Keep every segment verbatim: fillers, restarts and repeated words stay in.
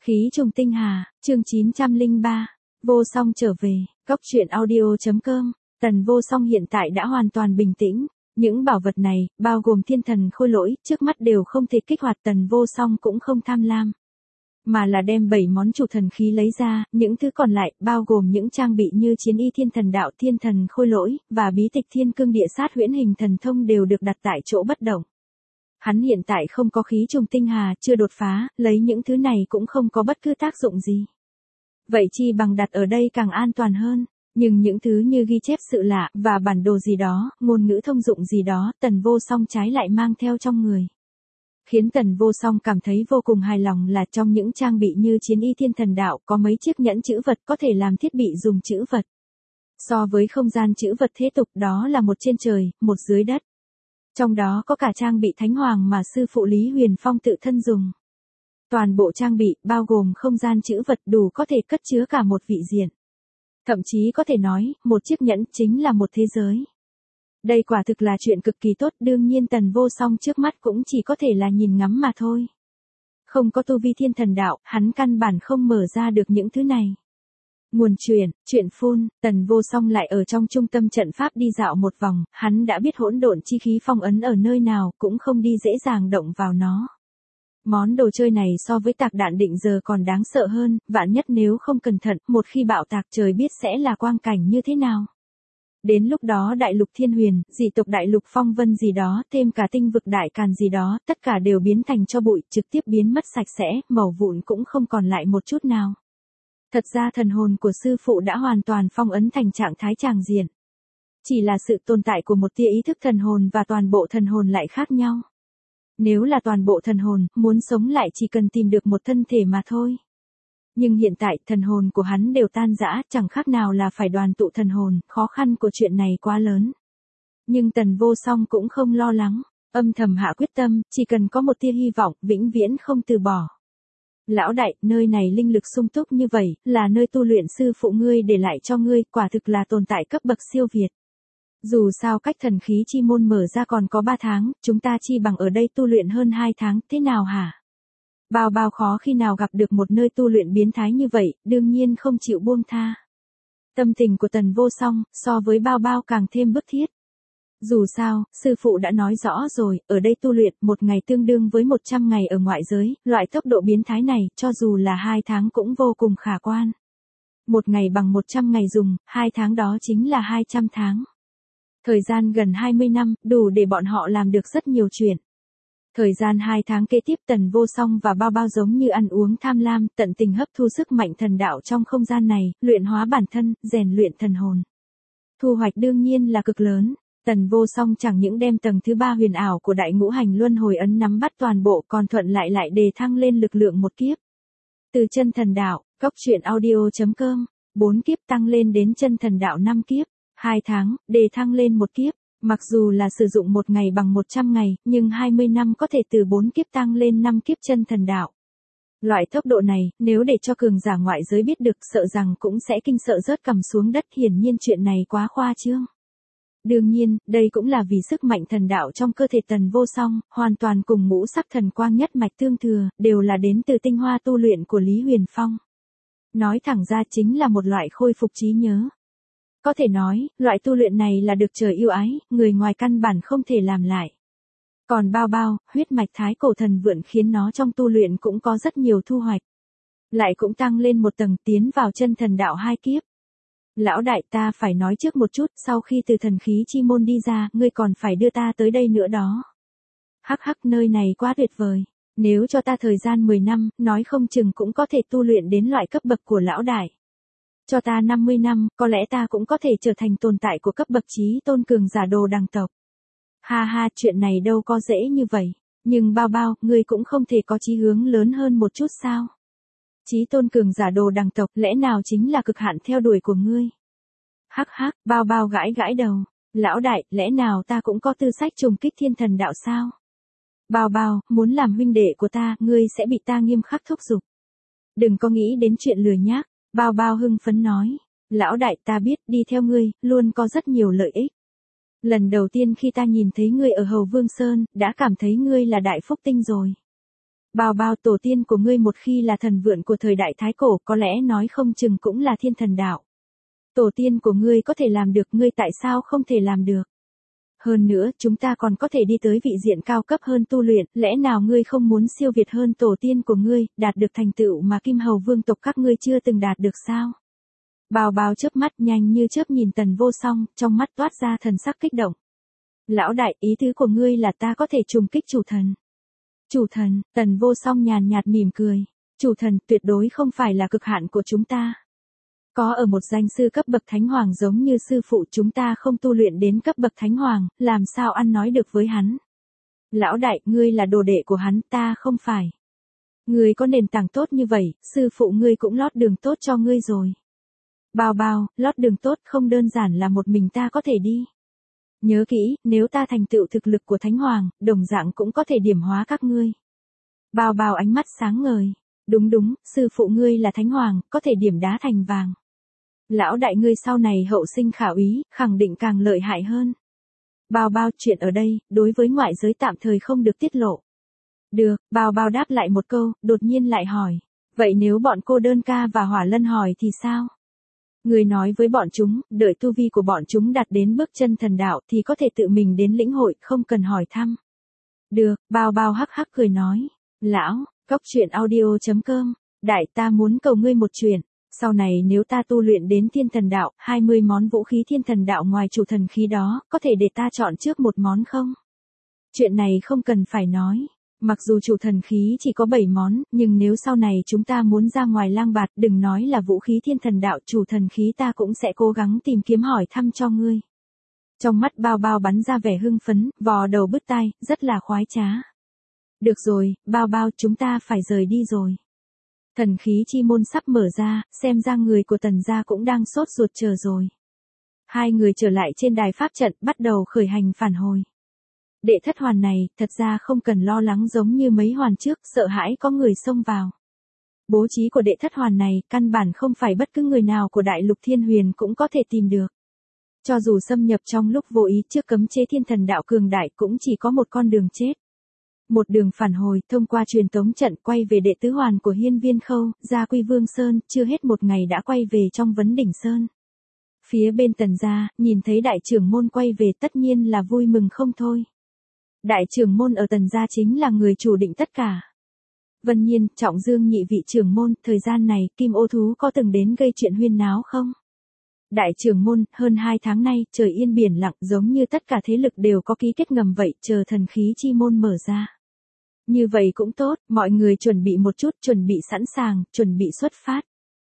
Khí trùng tinh hà, chương chín trăm lẻ ba, Vô Song trở về, Cóc truyện audio chấm com, Tần Vô Song hiện tại đã hoàn toàn bình tĩnh, những bảo vật này, bao gồm thiên thần khôi lỗi, trước mắt đều không thể kích hoạt. Tần Vô Song cũng không tham lam, mà là đem bảy món chủ thần khí lấy ra, những thứ còn lại, bao gồm những trang bị như chiến y thiên thần đạo, thiên thần khôi lỗi, và bí tịch thiên cương địa sát huyễn hình thần thông đều được đặt tại chỗ bất động. Hắn hiện tại không có khí trùng tinh hà, chưa đột phá, lấy những thứ này cũng không có bất cứ tác dụng gì. Vậy chi bằng đặt ở đây càng an toàn hơn. Nhưng những thứ như ghi chép sự lạ, và bản đồ gì đó, ngôn ngữ thông dụng gì đó, Tần Vô Song trái lại mang theo trong người. Khiến Tần Vô Song cảm thấy vô cùng hài lòng là trong những trang bị như chiến y thiên thần đạo, có mấy chiếc nhẫn chữ vật có thể làm thiết bị dùng chữ vật. So với không gian chữ vật thế tục, đó là một trên trời, một dưới đất. Trong đó có cả trang bị thánh hoàng mà sư phụ Lý Huyền Phong tự thân dùng. Toàn bộ trang bị, bao gồm không gian chữ vật, đủ có thể cất chứa cả một vị diện. Thậm chí có thể nói, một chiếc nhẫn chính là một thế giới. Đây quả thực là chuyện cực kỳ tốt, đương nhiên Tần Vô Song trước mắt cũng chỉ có thể là nhìn ngắm mà thôi. Không có tu vi thiên thần đạo, hắn căn bản không mở ra được những thứ này. Nguồn truyền, chuyện phun, Tần Vô Song lại ở trong trung tâm trận pháp đi dạo một vòng, hắn đã biết hỗn độn chi khí phong ấn ở nơi nào, cũng không đi dễ dàng động vào nó. Món đồ chơi này so với tạc đạn định giờ còn đáng sợ hơn, vạn nhất nếu không cẩn thận, một khi bạo tạc trời biết sẽ là quang cảnh như thế nào. Đến lúc đó đại lục thiên huyền, dị tộc đại lục phong vân gì đó, thêm cả tinh vực đại càn gì đó, tất cả đều biến thành tro bụi, trực tiếp biến mất sạch sẽ, mẩu vụn cũng không còn lại một chút nào. Thật ra thần hồn của sư phụ đã hoàn toàn phong ấn thành trạng thái tràng diện. Chỉ là sự tồn tại của một tia ý thức thần hồn và toàn bộ thần hồn lại khác nhau. Nếu là toàn bộ thần hồn, muốn sống lại chỉ cần tìm được một thân thể mà thôi. Nhưng hiện tại, thần hồn của hắn đều tan rã, chẳng khác nào là phải đoàn tụ thần hồn, khó khăn của chuyện này quá lớn. Nhưng Tần Vô Song cũng không lo lắng, âm thầm hạ quyết tâm, chỉ cần có một tia hy vọng, vĩnh viễn không từ bỏ. Lão đại, nơi này linh lực sung túc như vậy, là nơi tu luyện sư phụ ngươi để lại cho ngươi, quả thực là tồn tại cấp bậc siêu việt. Dù sao cách thần khí chi môn mở ra còn có ba tháng, chúng ta chi bằng ở đây tu luyện hơn hai tháng, thế nào hả? Bao bao khó khi nào gặp được một nơi tu luyện biến thái như vậy, đương nhiên không chịu buông tha. Tâm tình của Tần Vô Song, so với bao bao càng thêm bức thiết. Dù sao, sư phụ đã nói rõ rồi, ở đây tu luyện, một ngày tương đương với một trăm ngày ở ngoại giới, loại tốc độ biến thái này, cho dù là hai tháng cũng vô cùng khả quan. Một ngày bằng một trăm ngày dùng, hai tháng đó chính là hai trăm tháng. Thời gian gần hai mươi năm, đủ để bọn họ làm được rất nhiều chuyện. Thời gian hai tháng kế tiếp Tần Vô Song và bao bao giống như ăn uống tham lam, tận tình hấp thu sức mạnh thần đạo trong không gian này, luyện hóa bản thân, rèn luyện thần hồn. Thu hoạch đương nhiên là cực lớn. Tần Vô Song chẳng những đem tầng thứ ba huyền ảo của đại ngũ hành luân hồi ấn nắm bắt toàn bộ, còn thuận lại lại đề thăng lên lực lượng một kiếp. Từ chân thần đạo, Cóc truyện audio chấm com, bốn kiếp tăng lên đến chân thần đạo năm kiếp, hai tháng, đề thăng lên một kiếp. Mặc dù là sử dụng một ngày bằng một trăm ngày, nhưng hai mươi năm có thể từ bốn kiếp tăng lên năm kiếp chân thần đạo. Loại tốc độ này, nếu để cho cường giả ngoại giới biết được, sợ rằng cũng sẽ kinh sợ rớt cằm xuống đất, hiển nhiên chuyện này quá khoa trương. Đương nhiên, đây cũng là vì sức mạnh thần đạo trong cơ thể Tần Vô Song, hoàn toàn cùng ngũ sắc thần quang nhất mạch tương thừa, đều là đến từ tinh hoa tu luyện của Lý Huyền Phong. Nói thẳng ra chính là một loại khôi phục trí nhớ. Có thể nói, loại tu luyện này là được trời yêu ái, người ngoài căn bản không thể làm lại. Còn bao bao, huyết mạch thái cổ thần vượn khiến nó trong tu luyện cũng có rất nhiều thu hoạch. Lại cũng tăng lên một tầng, tiến vào chân thần đạo hai kiếp. Lão đại, ta phải nói trước một chút, sau khi từ thần khí chi môn đi ra, ngươi còn phải đưa ta tới đây nữa đó. Hắc hắc, nơi này quá tuyệt vời. Nếu cho ta thời gian mười năm, nói không chừng cũng có thể tu luyện đến loại cấp bậc của lão đại. Cho ta năm mươi năm, có lẽ ta cũng có thể trở thành tồn tại của cấp bậc chí tôn cường giả đồ đằng tộc. Ha ha, chuyện này đâu có dễ như vậy. Nhưng bao bao, ngươi cũng không thể có chí hướng lớn hơn một chút sao? Chí tôn cường giả đồ đằng tộc, lẽ nào chính là cực hạn theo đuổi của ngươi? Hắc hắc, bao bao gãi gãi đầu. Lão đại, lẽ nào ta cũng có tư sách trùng kích thiên thần đạo sao? Bao bao, muốn làm huynh đệ của ta, ngươi sẽ bị ta nghiêm khắc thúc giục. Đừng có nghĩ đến chuyện lừa nhác. Bao bao hưng phấn nói, lão đại, ta biết, đi theo ngươi, luôn có rất nhiều lợi ích. Lần đầu tiên khi ta nhìn thấy ngươi ở Hầu Vương Sơn, đã cảm thấy ngươi là đại phúc tinh rồi. Bao bao, tổ tiên của ngươi một khi là thần vượn của thời đại Thái Cổ, có lẽ nói không chừng cũng là thiên thần đạo. Tổ tiên của ngươi có thể làm được, ngươi tại sao không thể làm được? Hơn nữa, chúng ta còn có thể đi tới vị diện cao cấp hơn tu luyện, lẽ nào ngươi không muốn siêu việt hơn tổ tiên của ngươi, đạt được thành tựu mà Kim Hầu vương tộc các ngươi chưa từng đạt được sao? Bao bao chớp mắt nhanh như chớp nhìn Tần Vô Song, trong mắt toát ra thần sắc kích động. Lão đại, ý tứ của ngươi là ta có thể trùng kích chủ thần. Chủ thần, Tần Vô Song nhàn nhạt mỉm cười. Chủ thần tuyệt đối không phải là cực hạn của chúng ta. Có ở một danh sư cấp bậc thánh hoàng giống như sư phụ chúng ta không tu luyện đến cấp bậc thánh hoàng, làm sao ăn nói được với hắn. Lão đại, ngươi là đồ đệ của hắn, ta không phải. Ngươi có nền tảng tốt như vậy, sư phụ ngươi cũng lót đường tốt cho ngươi rồi. Bao bao, lót đường tốt không đơn giản là một mình ta có thể đi. Nhớ kỹ, nếu ta thành tựu thực lực của thánh hoàng, đồng dạng cũng có thể điểm hóa các ngươi. Bao bao ánh mắt sáng ngời. Đúng đúng, sư phụ ngươi là thánh hoàng, có thể điểm đá thành vàng. Lão đại ngươi sau này hậu sinh khả úy, khẳng định càng lợi hại hơn. Bao bao, chuyện ở đây, đối với ngoại giới tạm thời không được tiết lộ. Được, bao bao đáp lại một câu, đột nhiên lại hỏi. Vậy nếu bọn cô đơn ca và hỏa lân hỏi thì sao? Người nói với bọn chúng, đợi tu vi của bọn chúng đạt đến bước chân thần đạo thì có thể tự mình đến lĩnh hội, không cần hỏi thăm. Được, bao bao hắc hắc cười nói. Lão, cóc truyện audio chấm com, đại ta muốn cầu ngươi một chuyện. Sau này nếu ta tu luyện đến thiên thần đạo, hai mươi món vũ khí thiên thần đạo ngoài chủ thần khí đó, có thể để ta chọn trước một món không? Chuyện này không cần phải nói. Mặc dù chủ thần khí chỉ có bảy món, nhưng nếu sau này chúng ta muốn ra ngoài lang bạt, đừng nói là vũ khí thiên thần đạo, chủ thần khí ta cũng sẽ cố gắng tìm kiếm hỏi thăm cho ngươi. Trong mắt bao bao bắn ra vẻ hưng phấn, vò đầu bứt tai, rất là khoái trá. Được rồi, bao bao, chúng ta phải rời đi rồi. Thần khí chi môn sắp mở ra, xem ra người của Tần gia cũng đang sốt ruột chờ rồi. Hai người trở lại trên đài pháp trận, bắt đầu khởi hành phản hồi. Đệ thất hoàn này, thật ra không cần lo lắng giống như mấy hoàn trước, sợ hãi có người xông vào. Bố trí của đệ thất hoàn này, căn bản không phải bất cứ người nào của đại lục thiên huyền cũng có thể tìm được. Cho dù xâm nhập trong lúc vô ý trước cấm chế thiên thần đạo cường đại cũng chỉ có một con đường chết. Một đường phản hồi, thông qua truyền tống trận quay về đệ tứ hoàn của Hiên Viên Khâu, ra Quy Vương Sơn, chưa hết một ngày đã quay về trong Vấn Đỉnh Sơn. Phía bên Tần gia, nhìn thấy đại trưởng môn quay về tất nhiên là vui mừng không thôi. Đại trưởng môn ở Tần gia chính là người chủ định tất cả. Vân Nhiên, Trọng Dương nhị vị trưởng môn, thời gian này, Kim Ô Thú có từng đến gây chuyện huyên náo không? Đại trưởng môn, hơn hai tháng nay, trời yên biển lặng giống như tất cả thế lực đều có ký kết ngầm vậy, chờ thần khí chi môn mở ra. Như vậy cũng tốt, mọi người chuẩn bị một chút, chuẩn bị sẵn sàng, chuẩn bị xuất phát.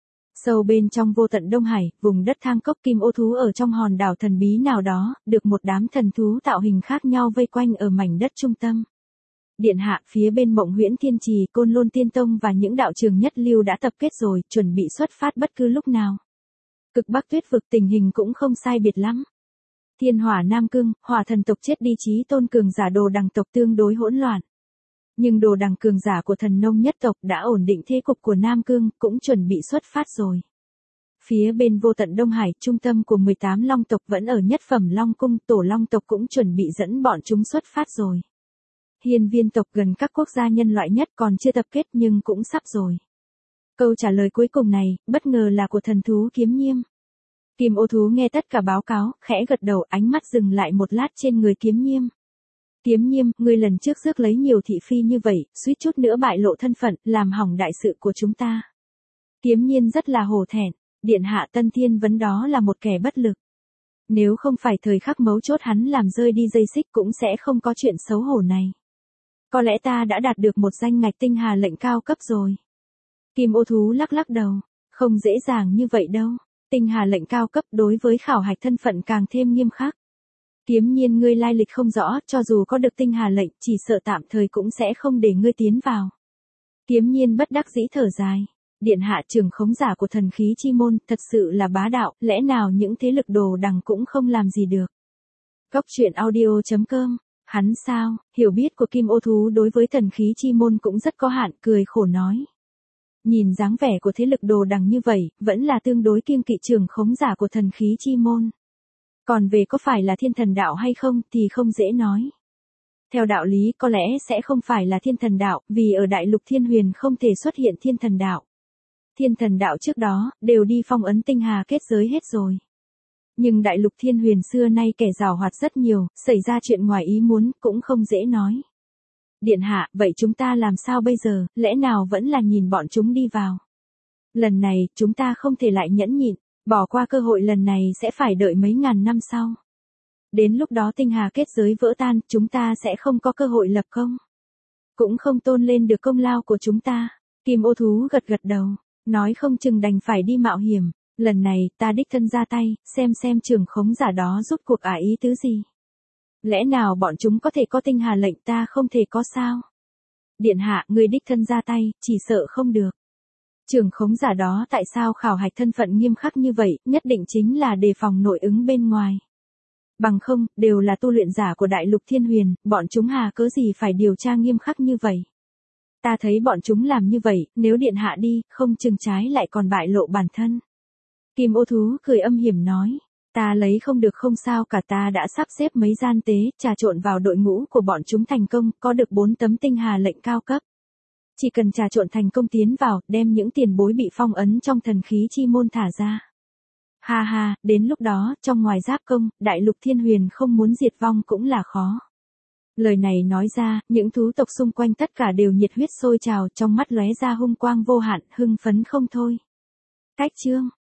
Sâu bên trong vô tận Đông Hải, vùng đất thang cốc Kim Ô Thú ở trong hòn đảo thần bí nào đó, được một đám thần thú tạo hình khác nhau vây quanh ở mảnh đất trung tâm. Điện hạ, phía bên Mộng Huyễn Thiên Trì, Côn Lôn Tiên Tông và những đạo trường nhất lưu đã tập kết rồi, chuẩn bị xuất phát bất cứ lúc nào. Cực Bắc Tuyết vực tình hình cũng không sai biệt lắm. Thiên Hỏa Nam Cương, Hỏa thần tộc chết đi, chí tôn cường giả Đồ Đằng tộc tương đối hỗn loạn. Nhưng Đồ Đằng cường giả của Thần Nông nhất tộc đã ổn định thế cục của Nam Cương, cũng chuẩn bị xuất phát rồi. Phía bên vô tận Đông Hải, trung tâm của mười tám Long tộc vẫn ở nhất phẩm Long cung, Tổ Long tộc cũng chuẩn bị dẫn bọn chúng xuất phát rồi. Hiên Viên tộc gần các quốc gia nhân loại nhất còn chưa tập kết nhưng cũng sắp rồi. Câu trả lời cuối cùng này, bất ngờ là của thần thú Kiếm Nhiêm. Kim Ô Thú nghe tất cả báo cáo, khẽ gật đầu, ánh mắt dừng lại một lát trên người Kiếm Nhiêm. Kiếm Nhiêm, ngươi lần trước rước lấy nhiều thị phi như vậy, suýt chút nữa bại lộ thân phận, làm hỏng đại sự của chúng ta. Kiếm Nhiên rất là hổ thẹn, điện hạ Tân Thiên Vấn đó là một kẻ bất lực. Nếu không phải thời khắc mấu chốt hắn làm rơi đi dây xích cũng sẽ không có chuyện xấu hổ này. Có lẽ ta đã đạt được một danh ngạch tinh hà lệnh cao cấp rồi. Kim Ô Thú lắc lắc đầu, không dễ dàng như vậy đâu, tinh hà lệnh cao cấp đối với khảo hạch thân phận càng thêm nghiêm khắc. Kiếm Nhiên, ngươi lai lịch không rõ, cho dù có được tinh hà lệnh, chỉ sợ tạm thời cũng sẽ không để ngươi tiến vào. Kiếm Nhiên bất đắc dĩ thở dài. Điện hạ trưởng khống giả của thần khí chi môn, thật sự là bá đạo, lẽ nào những thế lực Đồ Đằng cũng không làm gì được. Cóc truyện audio chấm com, hắn sao, hiểu biết của Kim Ô Thú đối với thần khí chi môn cũng rất có hạn, cười khổ nói. Nhìn dáng vẻ của thế lực Đồ Đằng như vậy, vẫn là tương đối kiêng kỵ trưởng khống giả của thần khí chi môn. Còn về có phải là thiên thần đạo hay không thì không dễ nói. Theo đạo lý có lẽ sẽ không phải là thiên thần đạo, vì ở đại lục thiên huyền không thể xuất hiện thiên thần đạo. Thiên thần đạo trước đó, đều đi phong ấn tinh hà kết giới hết rồi. Nhưng đại lục thiên huyền xưa nay kẻ giàu hoạt rất nhiều, xảy ra chuyện ngoài ý muốn, cũng không dễ nói. Điện hạ, vậy chúng ta làm sao bây giờ, lẽ nào vẫn là nhìn bọn chúng đi vào? Lần này, chúng ta không thể lại nhẫn nhịn, bỏ qua cơ hội lần này sẽ phải đợi mấy ngàn năm sau. Đến lúc đó tinh hà kết giới vỡ tan, chúng ta sẽ không có cơ hội lập công. Cũng không tôn lên được công lao của chúng ta. Kim ô thú gật gật đầu, nói không chừng đành phải đi mạo hiểm. Lần này, ta đích thân ra tay, xem xem trường khống giả đó rút cuộc ả ý tứ gì. Lẽ nào bọn chúng có thể có tinh hà lệnh ta không thể có sao? Điện hạ, người đích thân ra tay, chỉ sợ không được. Trường khống giả đó tại sao khảo hạch thân phận nghiêm khắc như vậy, nhất định chính là đề phòng nội ứng bên ngoài. Bằng không, đều là tu luyện giả của đại lục thiên huyền, bọn chúng hà cớ gì phải điều tra nghiêm khắc như vậy. Ta thấy bọn chúng làm như vậy, nếu điện hạ đi, không chừng trái lại còn bại lộ bản thân. Kim ô thú cười âm hiểm nói, ta lấy không được không sao cả, ta đã sắp xếp mấy gian tế, trà trộn vào đội ngũ của bọn chúng thành công, có được bốn tấm tinh hà lệnh cao cấp. Chỉ cần trà trộn thành công tiến vào, đem những tiền bối bị phong ấn trong thần khí chi môn thả ra. Ha ha, đến lúc đó, trong ngoài giáp công, đại lục thiên huyền không muốn diệt vong cũng là khó. Lời này nói ra, những thú tộc xung quanh tất cả đều nhiệt huyết sôi trào, trong mắt lóe ra hung quang vô hạn, hưng phấn không thôi. Cách chương